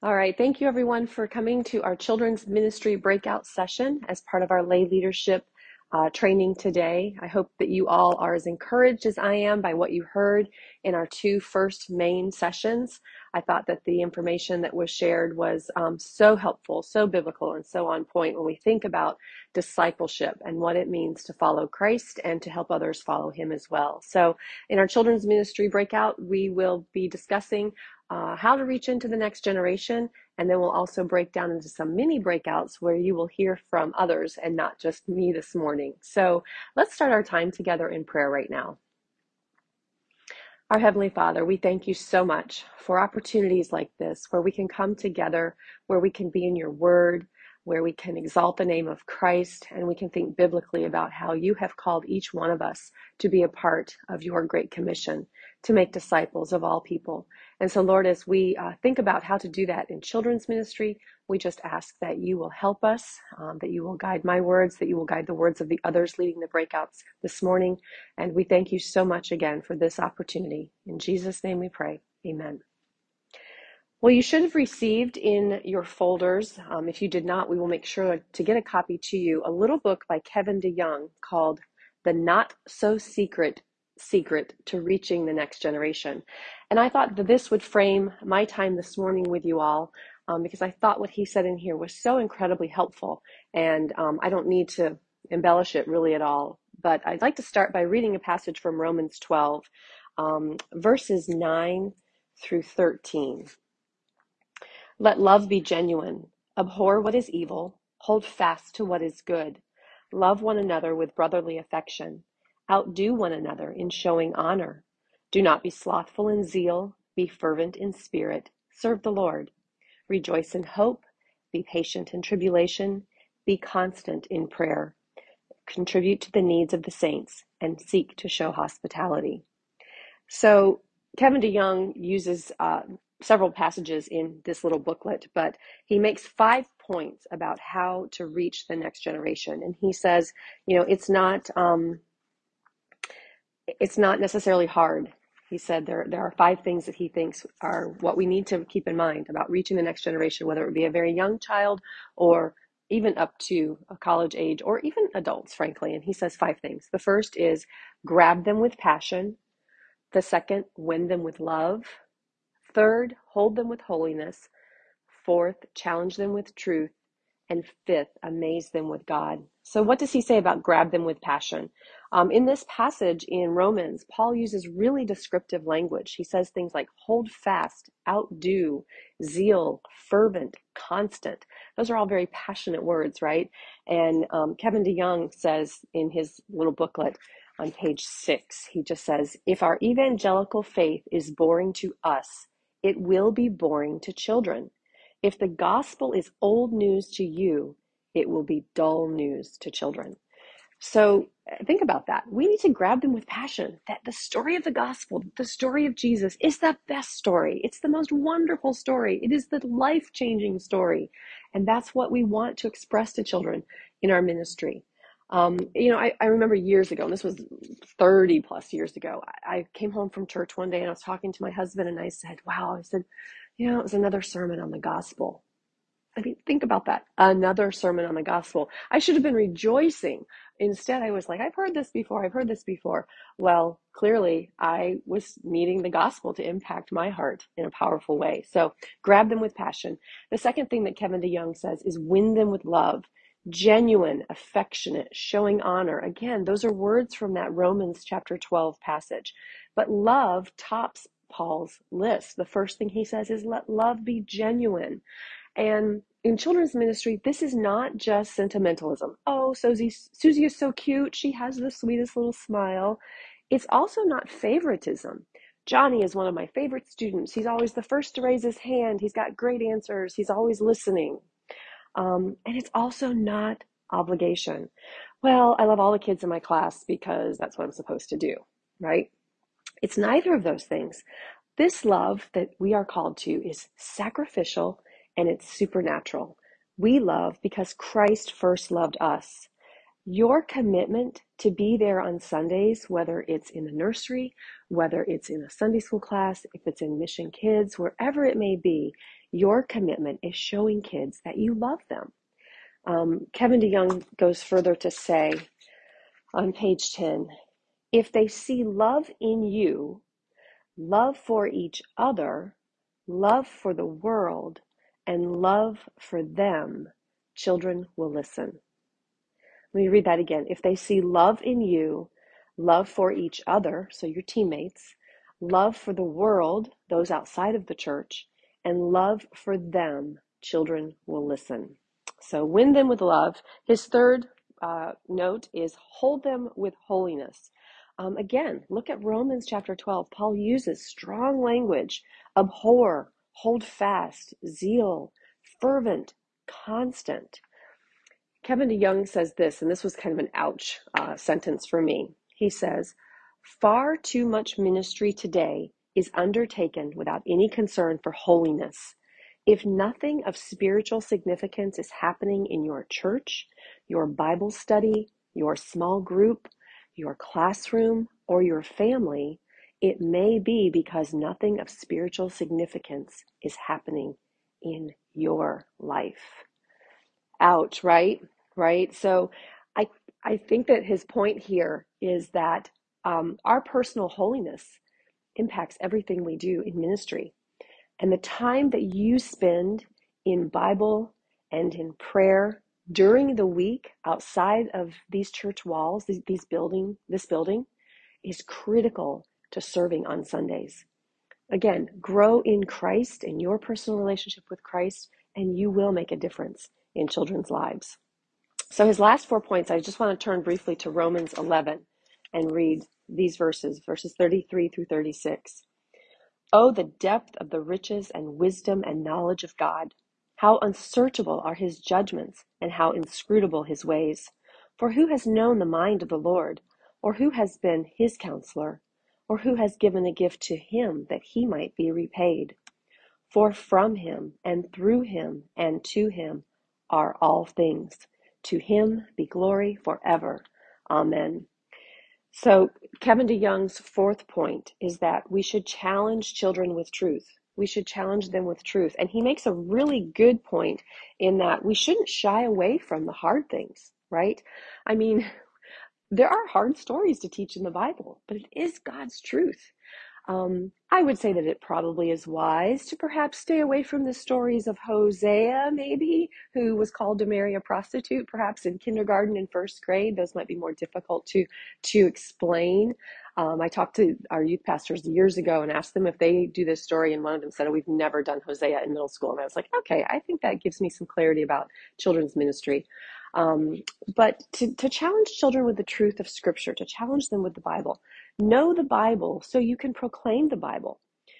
All right, thank you everyone for coming to our children's ministry breakout session as part of our lay leadership training today. I hope that you all are as encouraged as I am by what you heard in our two first main sessions. I thought that the information that was shared was so helpful, so biblical, and so on point when we think about discipleship and what it means to follow Christ and to help others follow him as well. So in our children's ministry breakout, we will be discussing how to reach into the next generation. And then we'll also break down into some mini breakouts where you will hear from others and not just me this morning. So let's start our time together in prayer right now. Our Heavenly Father, we thank you so much for opportunities like this where we can come together, where we can be in your word, where we can exalt the name of Christ, and we can think biblically about how you have called each one of us to be a part of your great commission, to make disciples of all people. And so, Lord, as we think about how to do that in children's ministry, we just ask that you will help us, that you will guide my words, that you will guide the words of the others leading the breakouts this morning. And we thank you so much again for this opportunity. In Jesus' name we pray. Amen. Well, you should have received in your folders, if you did not, we will make sure to get a copy to you, a little book by Kevin DeYoung called The Not So Secret to Reaching the Next Generation. And I thought that this would frame my time this morning with you all, because I thought what he said in here was so incredibly helpful. And I don't need to embellish it really at all. But I'd like to start by reading a passage from Romans 12, verses 9 through 13. Let love be genuine. Abhor what is evil. Hold fast to what is good. Love one another with brotherly affection. Outdo one another in showing honor. Do not be slothful in zeal. Be fervent in spirit. Serve the Lord. Rejoice in hope. Be patient in tribulation. Be constant in prayer. Contribute to the needs of the saints and seek to show hospitality. So Kevin DeYoung uses several passages in this little booklet, but he makes 5 points about how to reach the next generation. And he says, it's not necessarily hard. He said there are 5 things that he thinks are what we need to keep in mind about reaching the next generation, whether it be a very young child or even up to a college age or even adults, frankly. And he says 5 things. The first is grab them with passion. The second, win them with love. Third, hold them with holiness. Fourth, challenge them with truth. And fifth, amaze them with God. So what does he say about grab them with passion? In this passage in Romans, Paul uses really descriptive language. He says things like hold fast, outdo, zeal, fervent, constant. Those are all very passionate words, right? And Kevin DeYoung says in his little booklet on page 6, he just says, if our evangelical faith is boring to us, it will be boring to children. If the gospel is old news to you, it will be dull news to children. So think about that. We need to grab them with passion. That the story of the gospel, the story of Jesus, is the best story. It's the most wonderful story. It is the life-changing story. And that's what we want to express to children in our ministry. I remember years ago, and this was 30 plus years ago, I came home from church one day and I was talking to my husband and I said, it was another sermon on the gospel. I mean, think about that. Another sermon on the gospel. I should have been rejoicing. Instead, I was like, I've heard this before. Well, clearly, I was needing the gospel to impact my heart in a powerful way. So grab them with passion. The second thing that Kevin DeYoung says is win them with love. Genuine, affectionate, showing honor. Again, those are words from that Romans chapter 12 passage. But love tops Paul's list. The first thing he says is let love be genuine. And in children's ministry, this is not just sentimentalism. Oh, Susie is so cute. She has the sweetest little smile. It's also not favoritism. Johnny is one of my favorite students. He's always the first to raise his hand. He's got great answers. He's always listening. And it's also not obligation. Well, I love all the kids in my class because that's what I'm supposed to do, right? It's neither of those things. This love that we are called to is sacrificial and it's supernatural. We love because Christ first loved us. Your commitment to be there on Sundays, whether it's in the nursery, whether it's in a Sunday school class, if it's in Mission Kids, wherever it may be, your commitment is showing kids that you love them. Kevin DeYoung goes further to say on page 10, if they see love in you, love for each other, love for the world, and love for them, children will listen. Let me read that again. If they see love in you, love for each other, so your teammates, love for the world, those outside of the church, and love for them, children will listen. So win them with love. His third note is hold them with holiness. Again, look at Romans chapter 12. Paul uses strong language: abhor, hold fast, zeal, fervent, constant. Kevin DeYoung says this, and this was kind of an ouch sentence for me. He says, far too much ministry today is undertaken without any concern for holiness. If nothing of spiritual significance is happening in your church, your Bible study, your small group, your classroom, or your family, it may be because nothing of spiritual significance is happening in your life. Ouch, right? Right. So I I think that his point here is that our personal holiness impacts everything we do in ministry. And the time that you spend in Bible and in prayer during the week outside of these church walls, this building is critical to serving on Sundays. Again, grow in Christ, in your personal relationship with Christ, and you will make a difference in children's lives. So his last 4 points, I just want to turn briefly to Romans 11 and read these verses 33 through 36. Oh, the depth of the riches and wisdom and knowledge of God! How unsearchable are his judgments, and how inscrutable his ways! For who has known the mind of the Lord? Or who has been his counselor? Or who has given a gift to him that he might be repaid? For from him, and through him, and to him are all things. To him be glory forever. Amen. So Kevin DeYoung's fourth point is that we should challenge children with truth. We should challenge them with truth. And he makes a really good point in that we shouldn't shy away from the hard things, right? I mean, there are hard stories to teach in the Bible, but it is God's truth. I would say that it probably is wise to perhaps stay away from the stories of Hosea, maybe, who was called to marry a prostitute, perhaps in kindergarten and first grade. Those might be more difficult to explain. I talked to our youth pastors years ago and asked them if they do this story, and one of them said, oh, we've never done Hosea in middle school. And I was like, okay, I think that gives me some clarity about children's ministry. But to challenge children with the truth of Scripture, to challenge them with the Bible. Know the Bible so you can proclaim the Bible.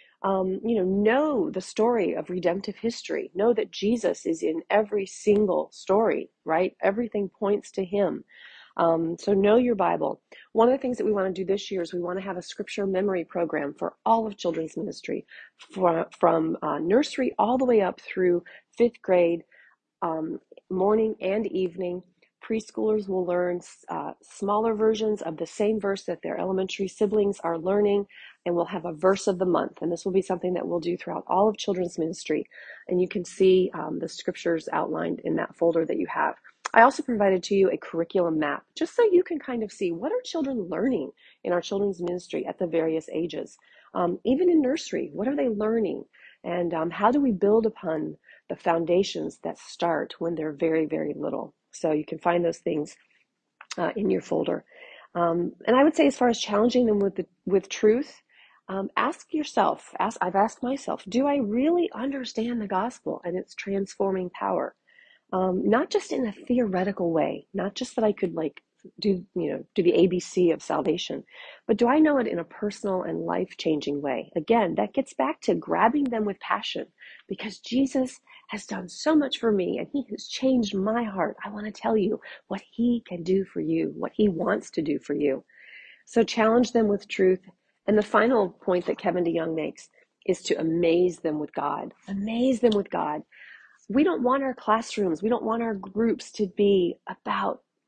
Know the story of redemptive history. Know that Jesus is in every single story, right? Everything points to him. So know your Bible. One of the things that we want to do this year is we want to have a scripture memory program for all of children's ministry, from nursery all the way up through fifth grade. Morning and evening. Preschoolers will learn smaller versions of the same verse that their elementary siblings are learning, and we'll have a verse of the month. And this will be something that we'll do throughout all of children's ministry. And you can see the scriptures outlined in that folder that you have. I also provided to you a curriculum map, just so you can kind of see what are children learning in our children's ministry at the various ages. Even in nursery, what are they learning? And how do we build upon the foundations that start when they're very, very little? So you can find those things in your folder. And I would say, as far as challenging them with truth, ask yourself, I've asked myself, do I really understand the gospel and its transforming power? Not just in a theoretical way, not just that I could do the ABC of salvation, but do I know it in a personal and life-changing way? Again, that gets back to grabbing them with passion, because Jesus has done so much for me and he has changed my heart. I want to tell you what he can do for you, what he wants to do for you. So challenge them with truth. And the final point that Kevin DeYoung makes is to amaze them with God. Amaze them with God. We don't want our classrooms, we don't want our groups to be about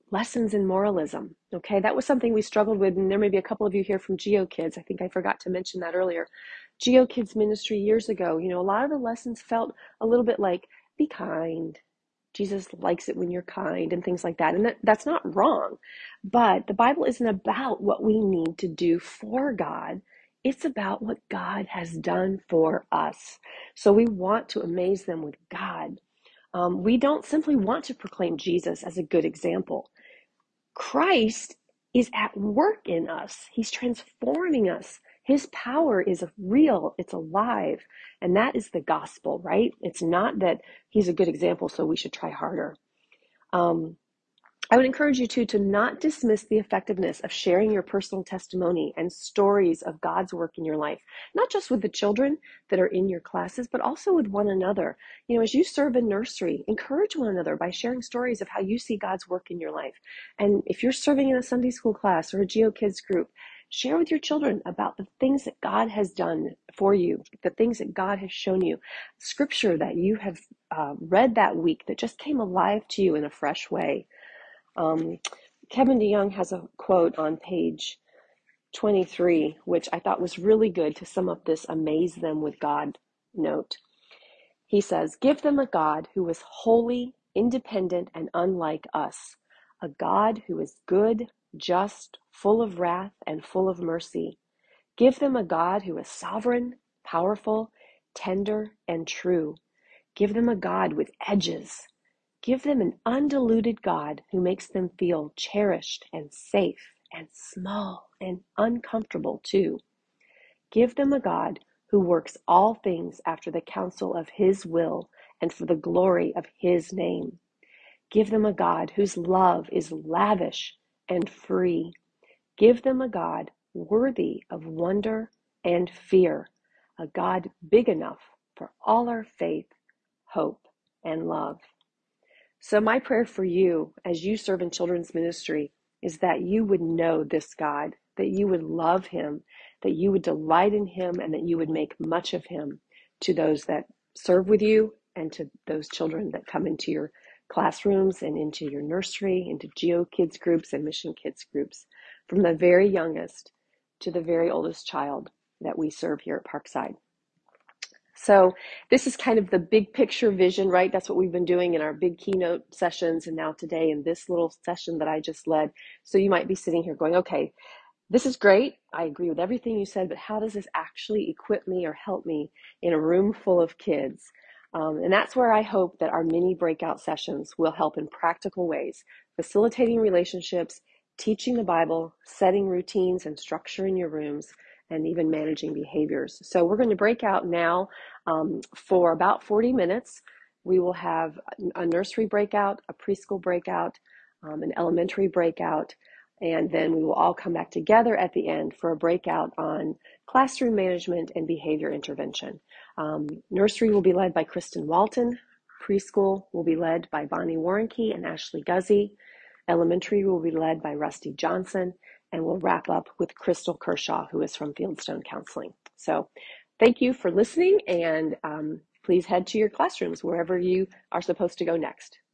lessons in moralism. Okay, that was something we struggled with, and there may be a couple of you here from Geo Kids. I think I forgot to mention that earlier. Geo Kids ministry years ago, a lot of the lessons felt a little bit like, be kind. Jesus likes it when you're kind and things like that. And that's not wrong. But the Bible isn't about what we need to do for God. It's about what God has done for us. So we want to amaze them with God. We don't simply want to proclaim Jesus as a good example. Christ is at work in us. He's transforming us. His power is real, it's alive. And that is the gospel, right? It's not that he's a good example, so we should try harder. I would encourage you to not dismiss the effectiveness of sharing your personal testimony and stories of God's work in your life, not just with the children that are in your classes, but also with one another. As you serve in nursery, encourage one another by sharing stories of how you see God's work in your life. And if you're serving in a Sunday school class or a Geo Kids group, share with your children about the things that God has done for you, the things that God has shown you, scripture that you have read that week that just came alive to you in a fresh way. Kevin DeYoung has a quote on page 23, which I thought was really good to sum up this amaze them with God note. He says, give them a God who is holy, independent, and unlike us, a God who is good, just, full of wrath, and full of mercy. Give them a God who is sovereign, powerful, tender, and true. Give them a God with edges. Give them an undiluted God who makes them feel cherished and safe and small and uncomfortable too. Give them a God who works all things after the counsel of his will and for the glory of his name. Give them a God whose love is lavish and free. Give them a God worthy of wonder and fear, a God big enough for all our faith, hope, and love. So my prayer for you as you serve in children's ministry is that you would know this God, that you would love him, that you would delight in him, and that you would make much of him to those that serve with you and to those children that come into your classrooms and into your nursery, into Geo Kids groups and Mission Kids groups, from the very youngest to the very oldest child that we serve here at Parkside. So this is kind of the big picture vision, right? That's what we've been doing in our big keynote sessions and now today in this little session that I just led. So you might be sitting here going, okay, this is great. I agree with everything you said, but how does this actually equip me or help me in a room full of kids? And that's where I hope that our mini breakout sessions will help in practical ways, facilitating relationships, teaching the Bible, setting routines and structure in your rooms, and even managing behaviors. So we're going to break out now for about 40 minutes. We will have a nursery breakout, a preschool breakout, an elementary breakout, and then we will all come back together at the end for a breakout on classroom management and behavior intervention. Nursery will be led by Kristen Walton. Preschool will be led by Bonnie Warnke and Ashley Guzzi. Elementary will be led by Rusty Johnson. And we'll wrap up with Crystal Kershaw, who is from Fieldstone Counseling. So thank you for listening, and please head to your classrooms wherever you are supposed to go next.